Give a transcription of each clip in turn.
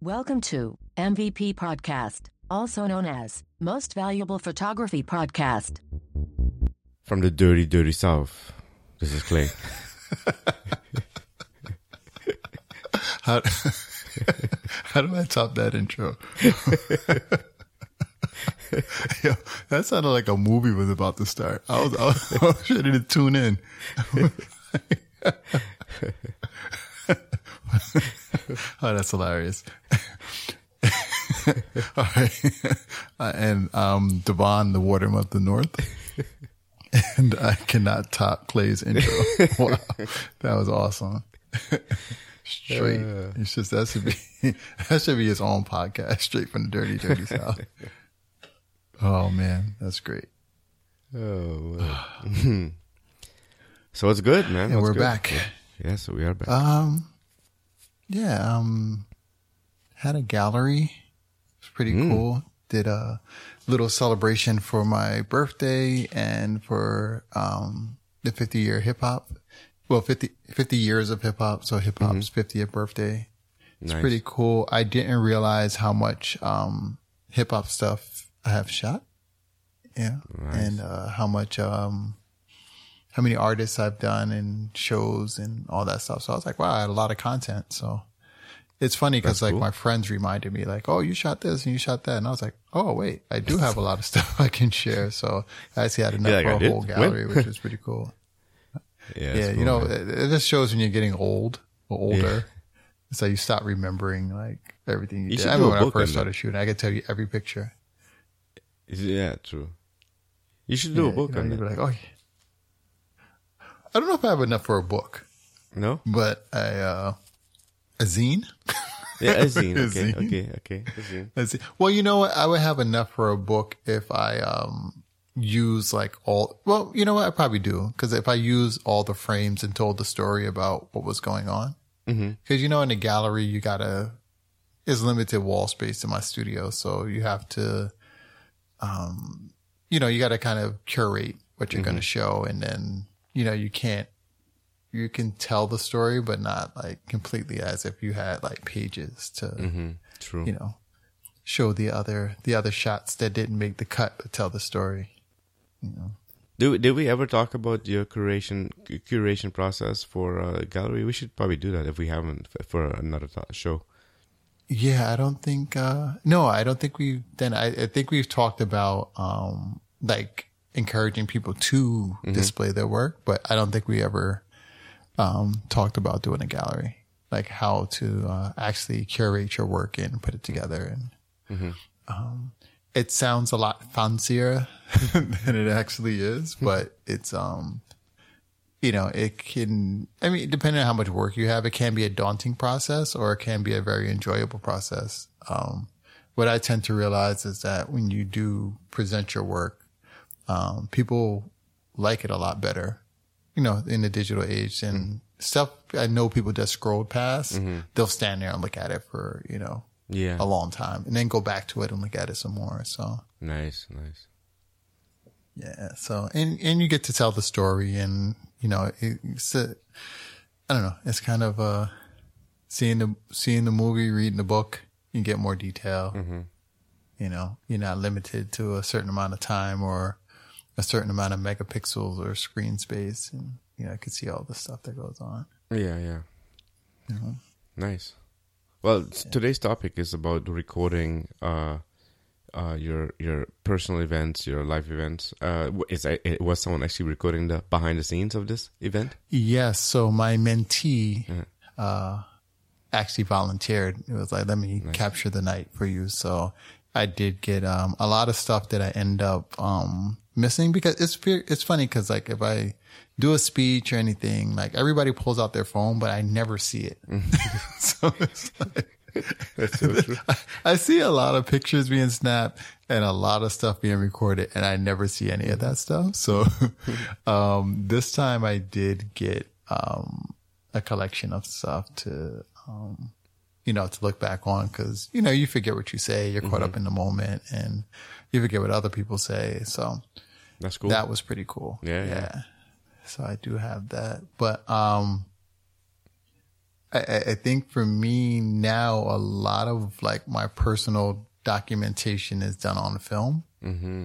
Welcome to MVP Podcast, also known as Most Valuable Photography Podcast. From the dirty, dirty South, this is Clay. How do I top that intro? Yo, that sounded like a movie was about to start. I was ready to tune in. Oh, that's hilarious. All right. And Devon, the Warden of the North. And I cannot top Clay's intro. Wow. That was awesome. Straight. It's just, that should be his own podcast, straight from the dirty, dirty South. Oh man, that's great. Oh, well. So it's good, man. And we're good? back. Yeah, so we are back. Had a gallery. It's pretty cool. Did a little celebration for my birthday and for the 50-year hip hop. Well, 50 years of hip hop, so hip hop's 50th birthday. It's pretty cool. I didn't realize how much hip hop stuff I have shot. Yeah. Nice. And how much how many artists I've done and shows and all that stuff. So I was like, wow, I had a lot of content. So it's funny because like my friends reminded me like, oh, you shot this and you shot that. And I was like, oh, wait, I do have a lot of stuff I can share. So I actually had enough for a whole gallery, which was pretty cool. Yeah. You know, it just shows when you're getting old or older. Yeah. It's like you stop remembering like everything you did. I remember when I first started shooting, I could tell you every picture. Yeah, true. You should do a book on that. Like, oh, I don't know if I have enough for a book. No? But a zine? Yeah, a zine. Okay. A zine. Well, you know what? I would have enough for a book if I use like well, you know what? I probably do. Because if I use all the frames and told the story about what was going on. Because, you know, in a gallery, there's limited wall space in my studio. So you have to, you know, you got to kind of curate what you're going to show. And then, you know, you can tell the story, but not like completely as if you had like pages to, you know, show the other shots that didn't make the cut to tell the story, you know. Did we ever talk about your curation process for a gallery? We should probably do that if we haven't for another show. Yeah, I don't think, no, I don't think we've done, I think we've talked about, like encouraging people to display their work, but I don't think we ever, talked about doing a gallery, like how to, actually curate your work and put it together. And, it sounds a lot fancier than it actually is, but it's, you know, it can, I mean, depending on how much work you have, it can be a daunting process or it can be a very enjoyable process. What I tend to realize is that when you do present your work, people like it a lot better, you know, in the digital age and stuff. I know people just scrolled past, they'll stand there and look at it for, you know, a long time and then go back to it and look at it some more. So nice. Yeah. So, and you get to tell the story and, you know, it's I don't know. It's kind of, seeing the movie, reading the book, you get more detail. You know, you're not limited to a certain amount of time or a certain amount of megapixels or screen space. And, you know, I could see all the stuff that goes on. Yeah. You know? Nice. Well, today's topic is about recording, your personal events, your live events. Was someone actually recording the behind the scenes of this event? Yes. So my mentee actually volunteered. It was like, let me capture the night for you. So I did get a lot of stuff that I end up missing because it's funny because like if I do a speech or anything, like everybody pulls out their phone, but I never see it. So it's like, that's so true. I see a lot of pictures being snapped and a lot of stuff being recorded, and I never see any of that stuff. So, this time I did get, a collection of stuff to, you know, to look back on because, you know, you forget what you say. You're caught up in the moment and you forget what other people say. So that's cool. That was pretty cool. Yeah. So I do have that, but, I think for me now, a lot of like my personal documentation is done on film. Mm-hmm.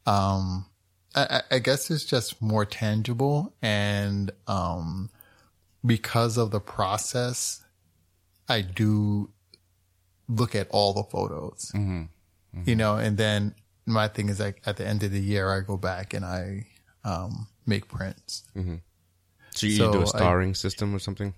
I guess it's just more tangible, and because of the process, I do look at all the photos, you know, and then my thing is like at the end of the year, I go back and I make prints. Mm-hmm. So you do a starring system or something?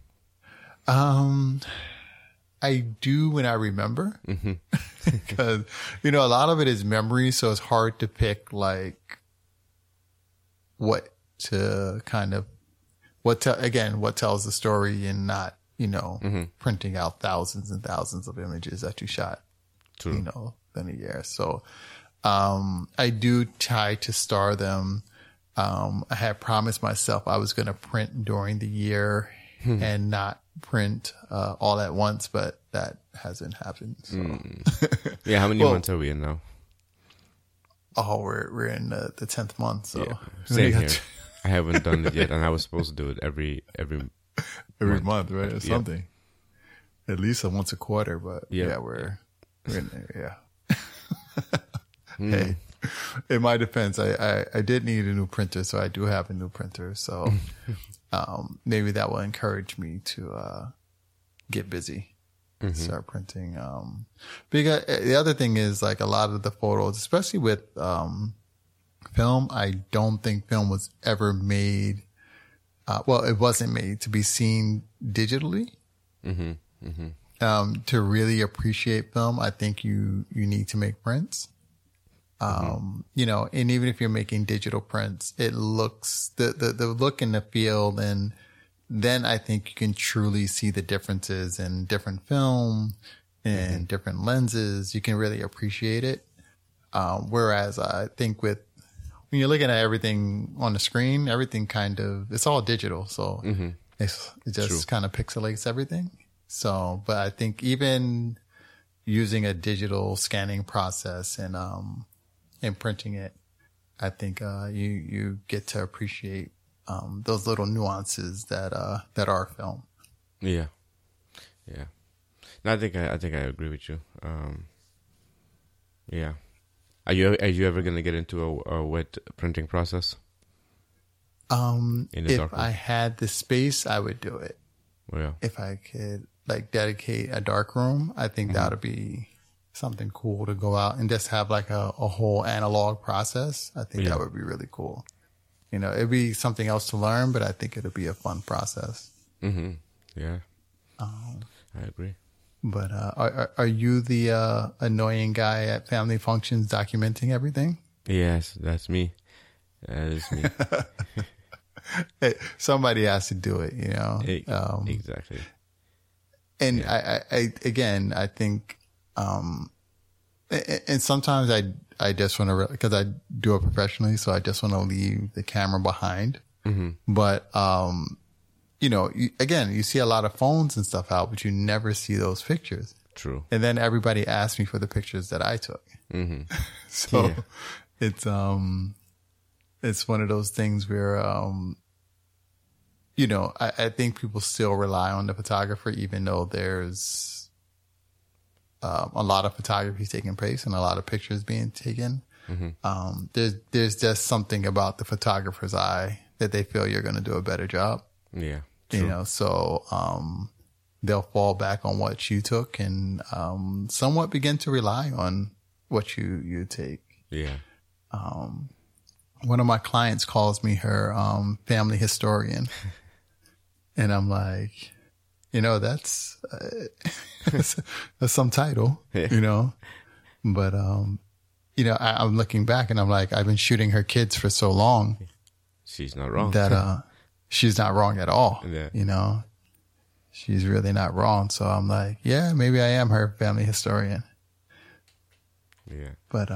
I do when I remember, because you know a lot of it is memory, so it's hard to pick like what to kind of what tells the story, and not, you know, printing out thousands and thousands of images that you shot, you know, in a year. So I do try to star them. I had promised myself I was going to print during the year and not print all at once, but that hasn't happened. So. Yeah, how many months are we in now? Oh, we're in the 10th month. So yeah, same here. I haven't done it yet, and I was supposed to do it every month, right? Or something. At least once a quarter, but we're in there. Yeah. Hey, in my defense, I did need a new printer, so I do have a new printer. So maybe that will encourage me to get busy. Start printing. Because the other thing is, like, a lot of the photos, especially with film, I don't think film was ever made. It wasn't made to be seen digitally. To really appreciate film, I think you need to make prints. You know, and even if you're making digital prints, it looks the look and the feel, and then I think you can truly see the differences in different film and different lenses. You can really appreciate it. Whereas I think when you're looking at everything on the screen, everything it's all digital. So it just kind of pixelates everything. So, but I think even using a digital scanning process and printing it, I think you get to appreciate those little nuances that are film. Yeah. No, I think I agree with you. Yeah. Are you ever going to get into a wet printing process? If I had the space, I would do it. Well, yeah. If I could like dedicate a dark room, I think that would be something cool to go out and just have like a whole analog process. I think that would be really cool. You know, it'd be something else to learn, but I think it'll be a fun process. Yeah. I agree. But are you the annoying guy at family functions documenting everything? Yes, that's me. That is me. Hey, somebody has to do it, you know. Exactly. And I think, and sometimes I just want to, because I do it professionally, so I just want to leave the camera behind. But, you know, you see a lot of phones and stuff out, but you never see those pictures. True. And then everybody asks me for the pictures that I took. So it's one of those things where, you know, I think people still rely on the photographer, even though there's a lot of photography taking place and a lot of pictures being taken. There's just something about the photographer's eye that they feel you're going to do a better job. Yeah. True. You know, so they'll fall back on what you took and somewhat begin to rely on what you take. Yeah. One of my clients calls me her family historian. And I'm like, you know, that's some title, you know. But, you know, I'm looking back and I'm like, I've been shooting her kids for so long. She's not wrong. That she's not wrong at all. Yeah. You know, she's really not wrong. So I'm like, yeah, maybe I am her family historian. Yeah. But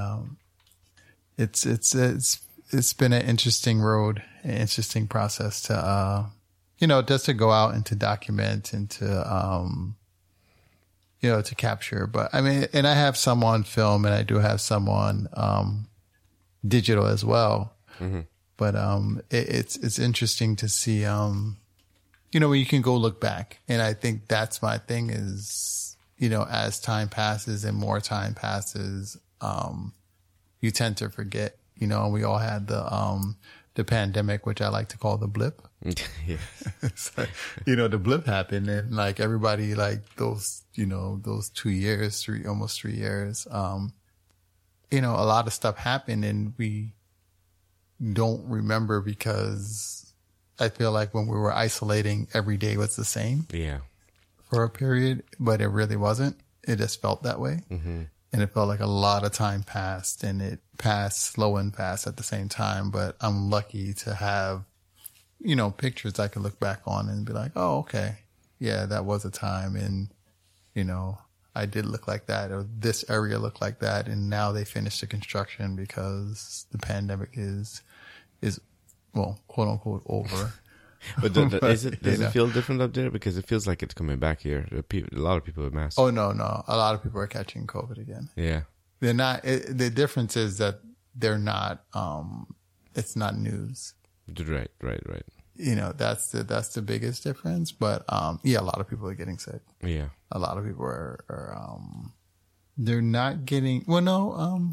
it's been an interesting road, an interesting process to you know, just to go out and to document and to you know, to capture. But I mean, and I have some on film and I do have some on digital as well. But it's interesting to see where you can go look back. And I think that's my thing is, as time passes and more time passes, you tend to forget, we all had the pandemic, which I like to call the blip. Yeah. So, the blip happened and like everybody, like those 2 years, almost 3 years, a lot of stuff happened and we don't remember because I feel like when we were isolating, every day was the same. Yeah. For a period, but it really wasn't. It just felt that way. Mm-hmm. And it felt like a lot of time passed and it passed slow and fast at the same time. But I'm lucky to have, pictures I can look back on and be like, oh, okay. Yeah, that was a time. And, I did look like that or this area looked like that. And now they finished the construction because the pandemic is well, quote unquote over. But does it feel different up there? Because it feels like it's coming back here. A lot of people are masked. Oh, no. A lot of people are catching COVID again. Yeah. They're not, the difference is that they're not, it's not news. Right. That's the biggest difference. But, yeah, a lot of people are getting sick. Yeah. A lot of people are they're not getting, well, no,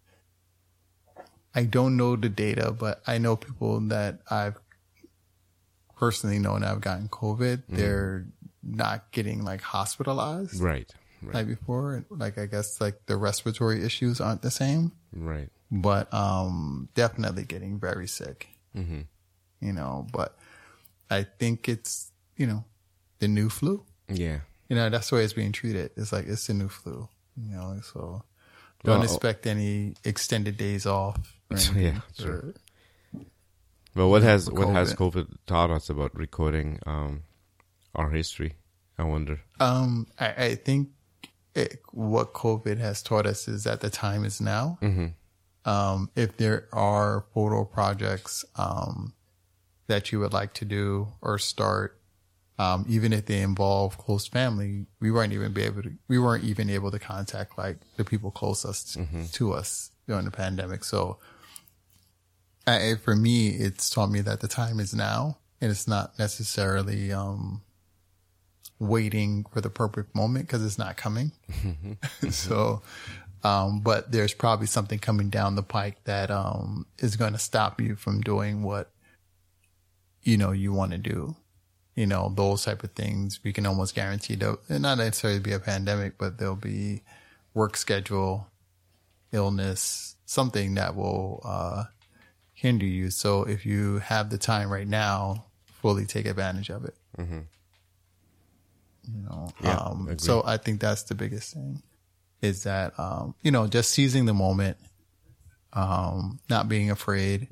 I don't know the data, but I know people that I've personally known have gotten COVID. They're not getting like hospitalized. Right. Like before. Like, I guess like the respiratory issues aren't the same. Right. But, definitely getting very sick, but I think it's, the new flu. Yeah. That's the way it's being treated. It's like, it's the new flu, so don't expect any extended days off. Yeah. Sure. But what has COVID taught us about recording our history? I wonder. I think what COVID has taught us is that the time is now. Mm-hmm. If there are photo projects that you would like to do or start, even if they involve close family, we weren't even able to contact like the people closest to us during the pandemic. So. For me, it's taught me that the time is now, and it's not necessarily waiting for the perfect moment because it's not coming. So, but there's probably something coming down the pike that is going to stop you from doing what you want to do. Those type of things we can almost guarantee. There'll not necessarily be a pandemic, but there'll be work schedule, illness, something that will hinder you. So if you have the time right now, fully take advantage of it. Mm-hmm. So I think that's the biggest thing is that, just seizing the moment, not being afraid,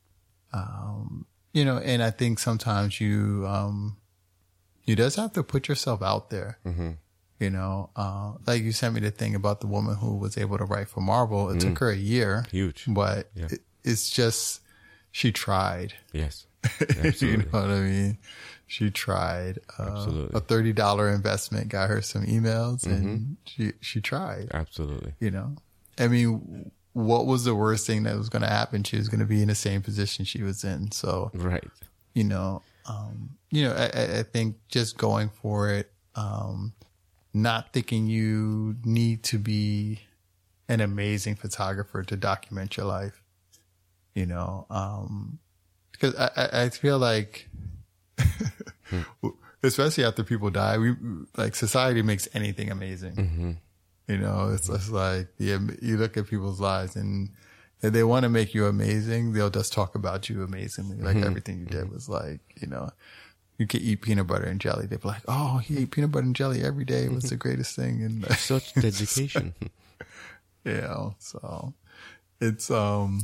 and I think sometimes you just have to put yourself out there. Mm-hmm. Like you sent me the thing about the woman who was able to write for Marvel. It took her a year. Huge. But it's just, she tried. Yes. Absolutely. You know what I mean? She tried. Absolutely. A $30 investment got her some emails and she tried. Absolutely. I mean, what was the worst thing that was going to happen? She was going to be in the same position she was in. So, right. I think just going for it, not thinking you need to be an amazing photographer to document your life, because I feel like, especially after people die, society makes anything amazing. Mm-hmm. It's just like, you look at people's lives and if they want to make you amazing, they'll just talk about you amazingly. Like everything you did was like, you could eat peanut butter and jelly. They'd be like, oh, he ate peanut butter and jelly every day. It was the greatest thing. And such dedication. So it's, I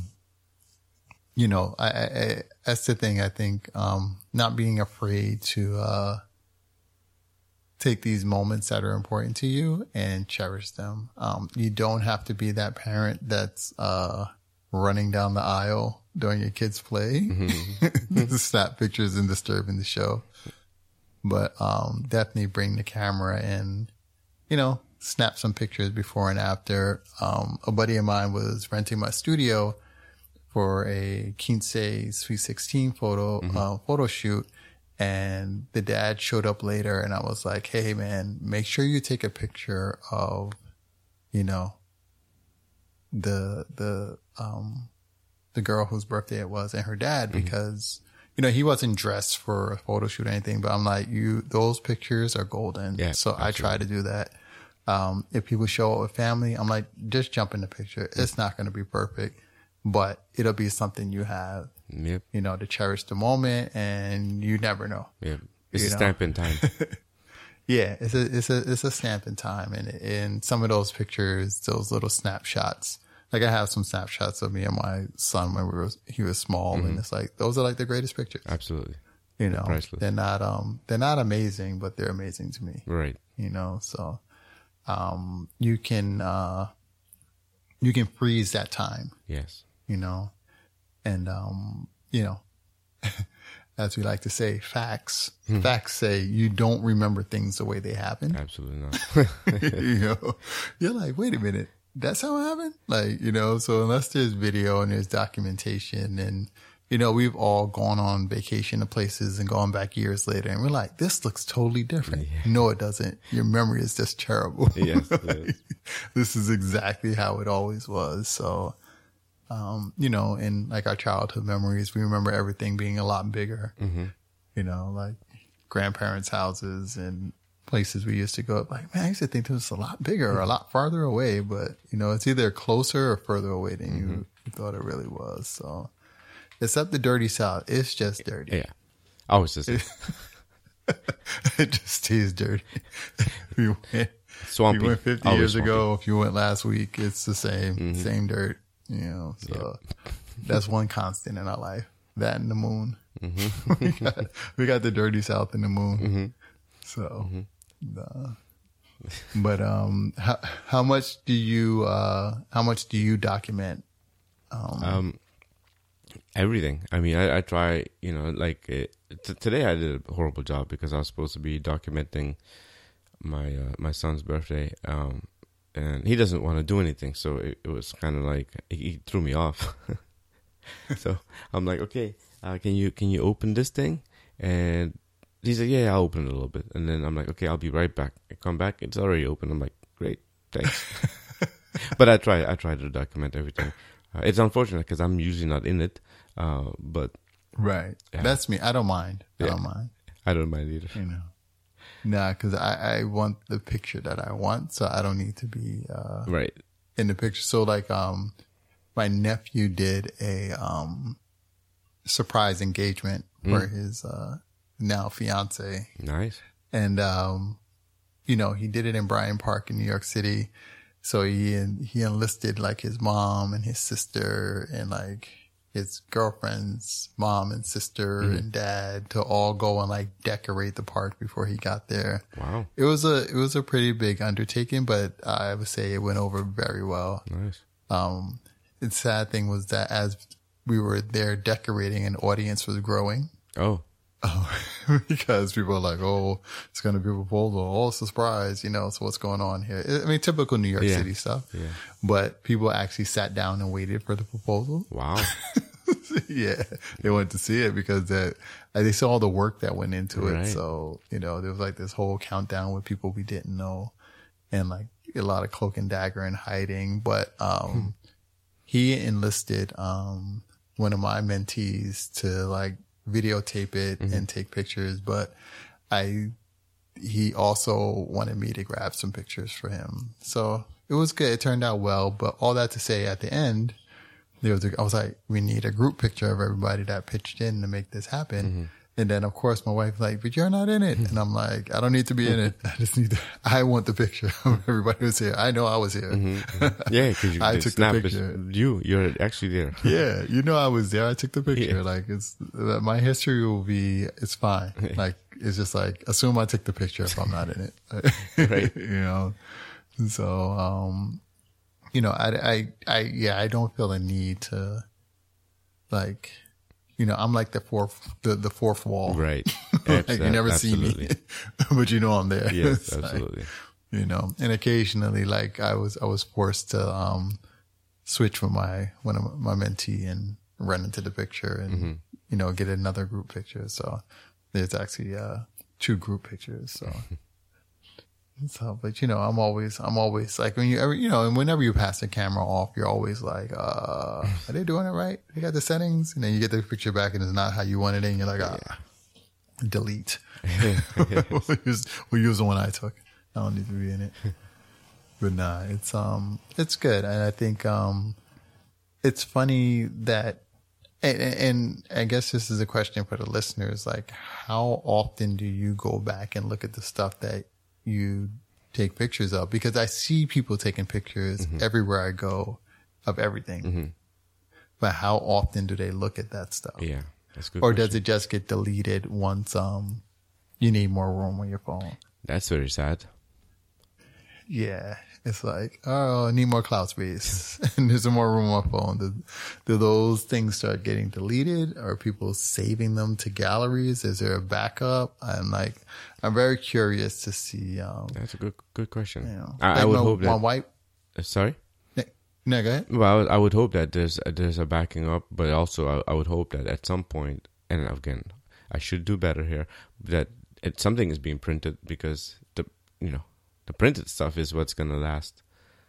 that's the thing. I think, not being afraid to, take these moments that are important to you and cherish them. You don't have to be that parent that's, running down the aisle during your kids' play, snap pictures and disturbing the show. But, definitely bring the camera and, snap some pictures before and after. A buddy of mine was renting my studio for a Quince Sweet 16 photo shoot. And the dad showed up later, and I was like, hey man, make sure you take a picture of, you know, the girl whose birthday it was and her dad, because, you know, he wasn't dressed for a photo shoot or anything, but I'm like, those pictures are golden. Yeah, so absolutely. I try to do that. If people show up with family, I'm like, just jump in the picture. It's not going to be perfect, but it'll be something you have, Yep. you know, to cherish the moment, and you never know. Yep. It's You a know? stamp in time. Yeah, it's a stamp in time, and some of those pictures, those little snapshots. Like I have some snapshots of me and my son when he was small, and it's like those are like the greatest pictures. Absolutely. You know, Priceless. they're not amazing, but they're amazing to me. Right. You know, so you can freeze that time. Yes. You know, and you know, as we like to say, facts say you don't remember things the way they happen. Absolutely not. You know, you're like, wait a minute, that's how it happened? Like, you know, so unless there's video and there's documentation, and, you know, we've all gone on vacation to places and gone back years later and we're like, this looks totally different. Yeah. No, it doesn't. Your memory is just terrible. Yes, yes. This is exactly how it always was. So, you know, in like our childhood memories, we remember everything being a lot bigger, you know, like grandparents' houses and places we used to go. Like, man, I used to think this was a lot bigger or a lot farther away, but, you know, it's either closer or further away than you thought it really was. So, except the dirty South, it's just dirty. Yeah. I was just It just stays dirty. If you went, swampy. if you went 50 Always years swampy. ago, if you went last week, it's the same dirt, you know. So that's one constant in our life. That and the moon. we got the dirty South and the moon. So, but how much do you document? Everything. I mean, I try, you know, like today I did a horrible job because I was supposed to be documenting my son's birthday, and he doesn't want to do anything, so it was kind of like he threw me off. So I'm like, okay, can you open this thing? And he said, yeah, I'll open it a little bit. And then I'm like, okay, I'll be right back. I come back, it's already open. I'm like, great, thanks. But I try to document everything. It's unfortunate because I'm usually not in it, but Right. Yeah. That's me. I don't mind. Yeah. I don't mind. I don't mind either. You know. Nah, because I want the picture that I want, so I don't need to be Right. in the picture. So like my nephew did a surprise engagement for his now fiance. Nice. And you know, he did it in Bryant Park in New York City. So he enlisted like his mom and his sister and like his girlfriend's mom and sister and dad to all go and like decorate the park before he got there. Wow. It was a pretty big undertaking, but I would say it went over very well. Nice. The sad thing was that as we were there decorating, an audience was growing. Oh. Because people are like, oh, it's going to be a proposal. Oh, it's a surprise, you know, so what's going on here? I mean, typical New York Yeah. City stuff. Yeah. But people actually sat down and waited for the proposal. Wow. Yeah. They went to see it because they saw all the work that went into it. Right. So, you know, there was like this whole countdown with people we didn't know and like a lot of cloak and dagger and hiding. But, he enlisted, one of my mentees to like videotape it and take pictures, but he also wanted me to grab some pictures for him. So it was good. It turned out well, but all that to say at the end, I was like, we need a group picture of everybody that pitched in to make this happen. And then of course my wife like, but you're not in it. And I'm like, I don't need to be in it. I want the picture of everybody who's here. I know I was here. Yeah, because you I did took the snap it. picture. You're actually there. Yeah, you know I was there. I took the picture. Yeah. Like my history it's fine. Like it's just like assume I took the picture if I'm not in it. Right. You know. So you know, I don't feel a need to like, you know, I'm like the fourth wall. Right. Like you never Absolutely. see me, but you know I'm there. Yes, It's like, absolutely. you know, and occasionally like I was forced to switch with one of my mentee and run into the picture and you know, get another group picture. So There's actually two group pictures. So, but I'm always like, when and whenever you pass the camera off, you're always like, are they doing it right? They got the settings, and then you get the picture back, and it's not how you wanted it, and you're like, delete. We'll use the one I took. I don't need to be in it. But nah, it's good, and I think it's funny that, and I guess this is a question for the listeners, like, how often do you go back and look at the stuff that you take pictures of? Because I see people taking pictures everywhere I go of everything, but how often do they look at that stuff? Yeah, that's a good. Or question. does it just get deleted once you need more room on your phone? That's very sad. Yeah, it's like, oh, I need more cloud space, and there's some more room on my phone. Do those things start getting deleted? Are people saving them to galleries? Is there a backup? I'm very curious to see. That's a good question. I would hope that my wife. Sorry. No, go ahead. Well, I would hope that there's a backing up, but also I would hope that at some point, and again, I should do better here, that something is being printed, because the printed stuff is what's going to last,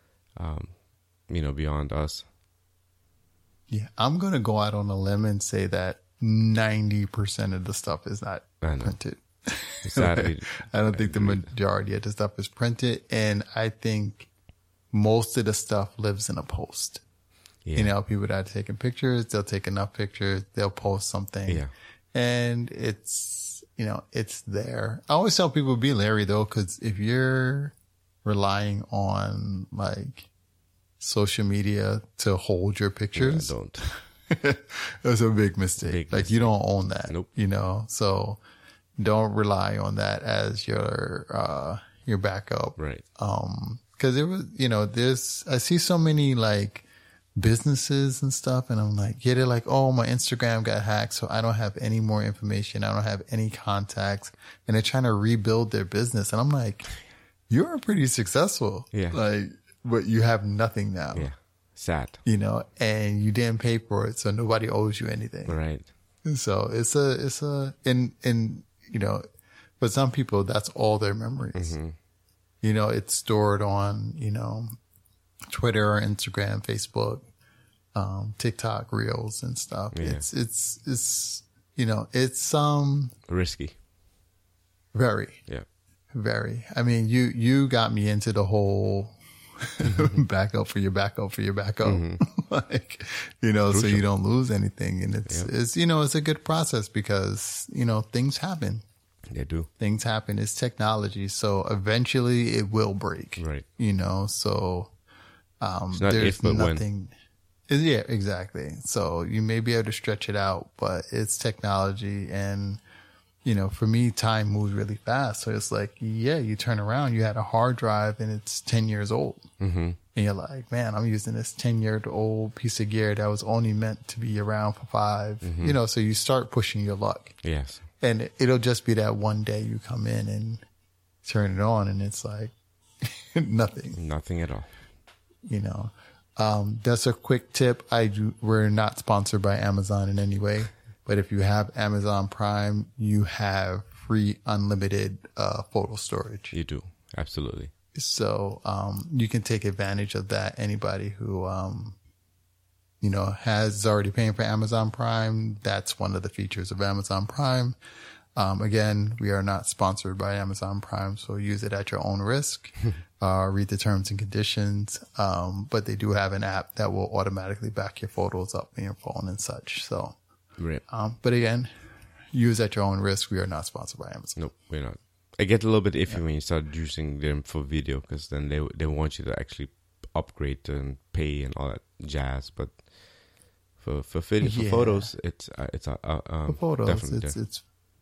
beyond us. Yeah, I'm going to go out on a limb and say that 90% of the stuff is not printed. Sadly, I don't think the majority of the stuff is printed, and I think most of the stuff lives in a post. Yeah. People that are taking pictures, they'll take enough pictures, they'll post something. Yeah. And it's there. I always tell people, be leery though, because if you're relying on like social media to hold your pictures, don't. That's a big mistake. You don't own that. Nope. So don't rely on that as your backup. Right. Cause it was, I see so many like businesses and stuff, and I'm like, they're like, oh, my Instagram got hacked, so I don't have any more information. I don't have any contacts, and they're trying to rebuild their business. And I'm like, you're pretty successful. Yeah. But you have nothing now. Yeah. Sad. And you didn't pay for it, so nobody owes you anything. Right. So and for some people, that's all their memories. It's stored on, Twitter or Instagram, Facebook, TikTok reels and stuff. Yeah. It's risky. Very. Yeah. Very. I mean, you got me into the whole backup for your backup for your backup. Crucial. So you don't lose anything. And it's a good process because, things happen. They do. Things happen. It's technology. So eventually it will break. Right. So it's not there's if, but nothing. Yeah, exactly. So you may be able to stretch it out, but it's technology. And, for me, time moves really fast. So it's like, you turn around, you had a hard drive and it's 10 years old. And you're like, man, I'm using this 10-year-old piece of gear that was only meant to be around for 5, so you start pushing your luck. Yes. And it'll just be that one day you come in and turn it on and it's like nothing. Nothing at all. That's a quick tip. We're not sponsored by Amazon in any way, but if you have Amazon Prime, you have free unlimited photo storage. You do. Absolutely. So you can take advantage of that. Anybody who is already paying for Amazon Prime, that's one of the features of Amazon Prime. Again, we are not sponsored by Amazon Prime, so use it at your own risk. Read the terms and conditions. But they do have an app that will automatically back your photos up on your phone and such. So, right. But again, use at your own risk. We are not sponsored by Amazon. Nope, we're not. I get a little bit iffy when you start using them for video, because then they want you to actually upgrade and pay and all that jazz. But for video, for photos, it's for photos, definitely it's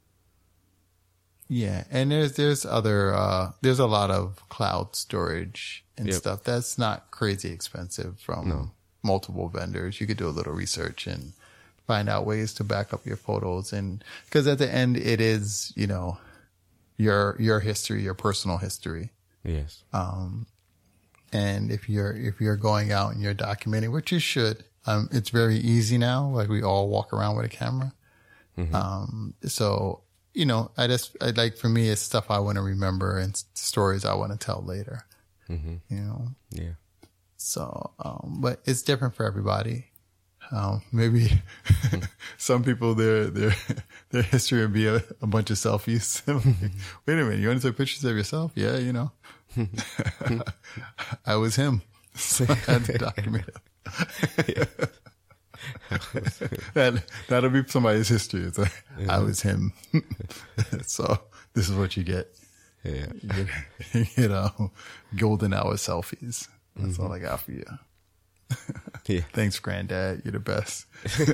and there's other there's a lot of cloud storage and stuff that's not crazy expensive from multiple vendors. You could do a little research and find out ways to back up your photos, and because at the end it is your history, your personal history. Yes. And if you're going out and you're documenting, which you should, it's very easy now. Like we all walk around with a camera. So I like, for me, it's stuff I want to remember and stories I want to tell later, Yeah. So, but it's different for everybody. Maybe some people, their history would be a bunch of selfies. Wait a minute, you want to take pictures of yourself? Yeah, I was him, so I had to document it. That'll be somebody's history. It's like, I was him. So this is what you get. Yeah. You get golden hour selfies. That's all I got for you. Yeah. Thanks, Granddad. You're the best.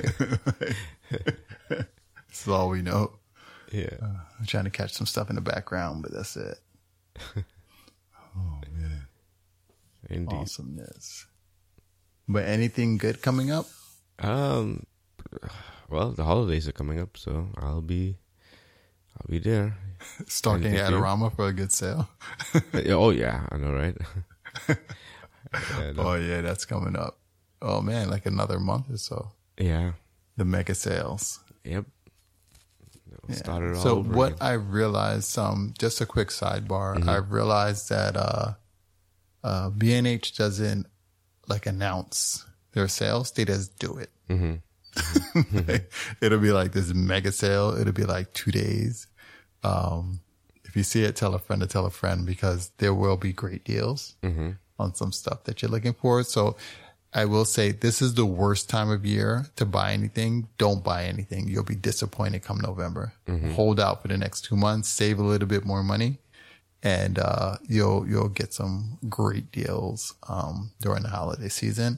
This is all we know. Yeah. I'm trying to catch some stuff in the background, but that's it. Oh, man. Indeed. Awesomeness. But anything good coming up? Well, the holidays are coming up, so I'll be there. Stalking Adorama for a good sale. Oh yeah, I know, right? Oh yeah, that's coming up. Oh man, like another month or so. Yeah. The mega sales. Yep. Yeah. Start it all So over what again. I realized, just a quick sidebar, I realized that B&H doesn't like announce their sales; they just do it. It'll be like this mega sale. It'll be like 2 days. If you see it, tell a friend to tell a friend, because there will be great deals on some stuff that you're looking for. So I will say this is the worst time of year to buy anything. Don't buy anything. You'll be disappointed come November. Hold out for the next 2 months, save a little bit more money, and you'll get some great deals during the holiday season.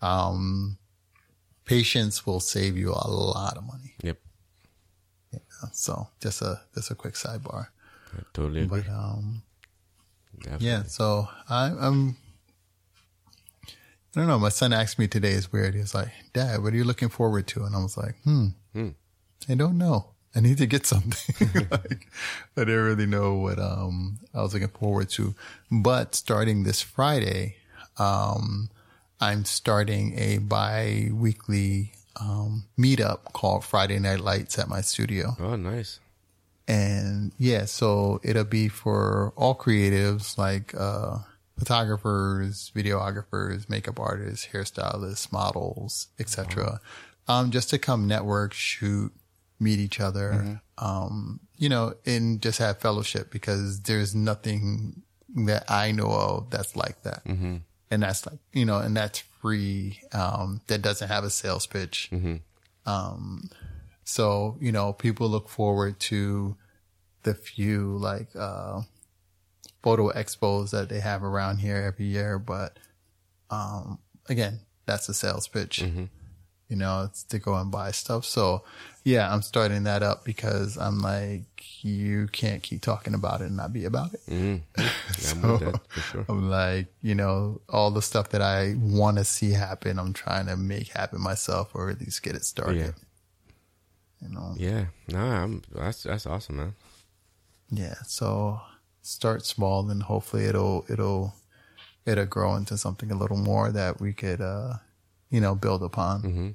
Patience will save you a lot of money. Yep. Yeah, so just a quick sidebar. I totally agree. But Definitely. yeah, so I'm I don't know. My son asked me today, it's weird. He was like, "Dad, what are you looking forward to?" And I was like, I don't know. I need to get something. Like, I didn't really know what I was looking forward to. But starting this Friday, I'm starting a bi-weekly meetup called Friday Night Lights at my studio. Oh, nice. And yeah, so it'll be for all creatives, like photographers, videographers, makeup artists, hairstylists, models, etc. Just to come network, shoot, meet each other, and just have fellowship, because there's nothing that I know of that's like that. And that's like, and that's free. That doesn't have a sales pitch. So, people look forward to the few like, photo expos that they have around here every year. But, again, that's a sales pitch, it's to go and buy stuff. So yeah, I'm starting that up because I'm like, you can't keep talking about it and not be about it. I'm So with that, for sure. I'm like, all the stuff that I want to see happen, I'm trying to make happen myself, or at least get it started. Yeah. No, that's awesome, man. Yeah. So start small, and hopefully it'll grow into something a little more that we could, build upon.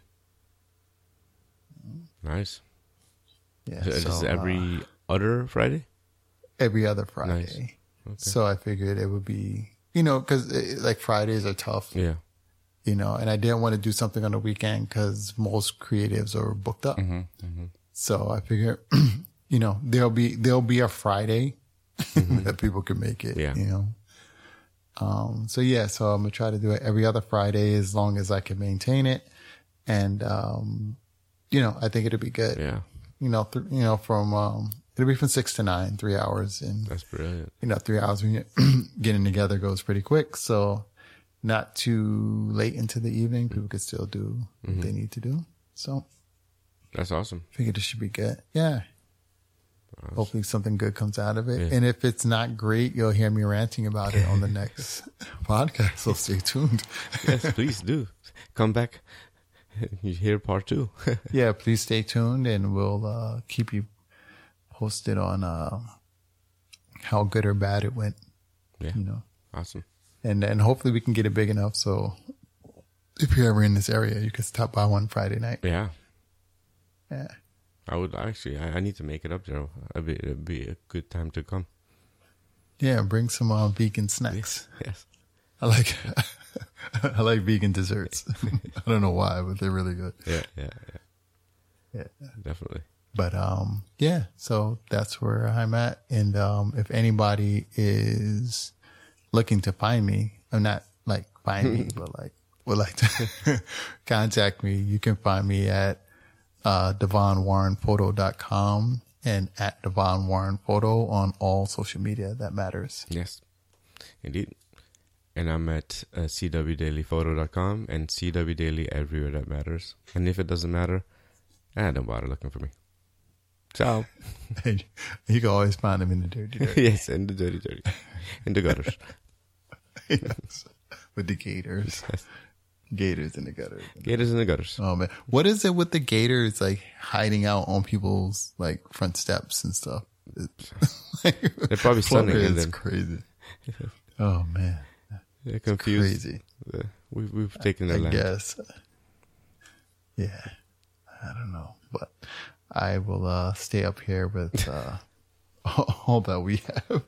Nice. Yeah. Is this so, every other Friday? every other Friday. Nice. Okay. So I figured it would be, cause like Fridays are tough, Yeah. and I didn't want to do something on the weekend because most creatives are booked up. So I figured, there'll be a Friday that people can make it, Yeah. So yeah, so I'm going to try to do it every other Friday as long as I can maintain it. And, I think it'll be good. Yeah. From, it'll be from 6 to 9, 3 hours. And, That's brilliant. 3 hours when you're getting together goes pretty quick. So not too late into the evening. People could still do what they need to do. So That's awesome. I figured it should be good. Yeah. Awesome. Hopefully something good comes out of it. Yeah. And if it's not great, you'll hear me ranting about it on the next podcast. So stay tuned. Yes, please do. Come back. You hear part 2. Yeah, please stay tuned, and we'll keep you posted on how good or bad it went. Yeah. Awesome. And hopefully we can get it big enough so if you're ever in this area, you can stop by one Friday night. Yeah. Yeah. I would actually. I need to make it up there. It'd be a good time to come. Yeah, bring some vegan snacks. Yes. I like vegan desserts. I don't know why, but they're really good. Yeah. Definitely. But yeah, so that's where I'm at. And if anybody is looking to find me, I'm not like find me, but like would like to contact me, you can find me at DevonWarrenPhoto.com and at DevonWarrenPhoto on all social media that matters. Yes, indeed. And I'm at CWDailyPhoto.com and CW Daily everywhere that matters. And if it doesn't matter, don't bother looking for me. Ciao. You can always find them in the dirty. Yes, in the dirty. In the gutters. Yes. With the gators. Yes. Gators in the gutters. Gators in the gutters. Oh man. What is it with the gators like hiding out on people's like front steps and stuff? They're probably sunning. It's crazy. Oh man. They're confused. Crazy. We've taken their land. I guess. Yeah. I don't know. But I will stay up here with all that we have.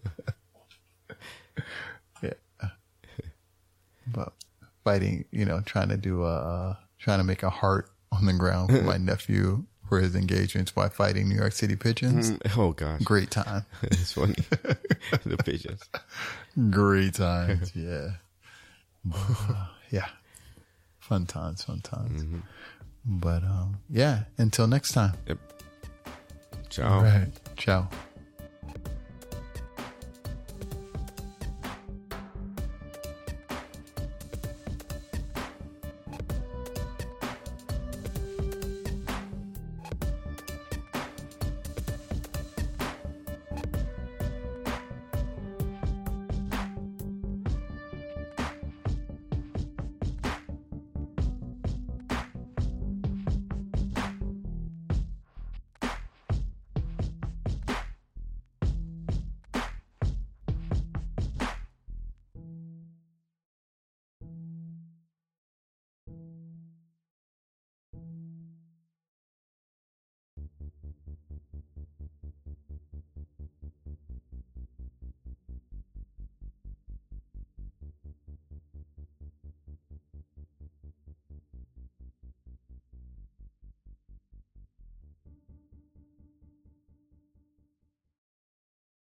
Yeah. But fighting, trying to make a heart on the ground for my nephew for his engagements by fighting New York City pigeons. Oh gosh. Great time. It's funny. The pigeons. Great times. Yeah. Yeah. Fun times. Mm-hmm. But yeah, until next time. Yep. Ciao. All right. Ciao.